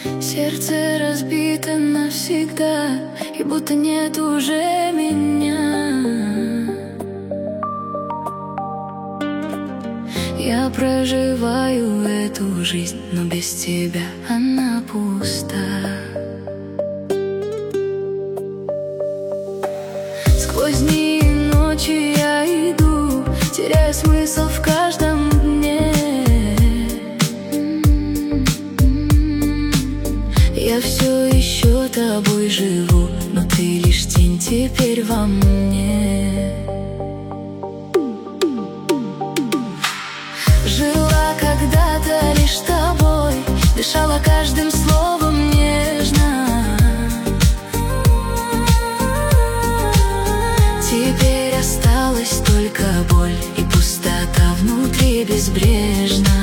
Сердце разбито навсегда, и будто нет уже меня. Я проживаю эту жизнь, но без тебя она пуста. Сквозь дни и ночи я иду, теряя смысл в каждом дне. Я все еще тобой живу, но ты лишь тень теперь во мне. Жила когда-то лишь тобой, дышала каждым словом нежно. Теперь осталась только боль, и пустота внутри безбрежна.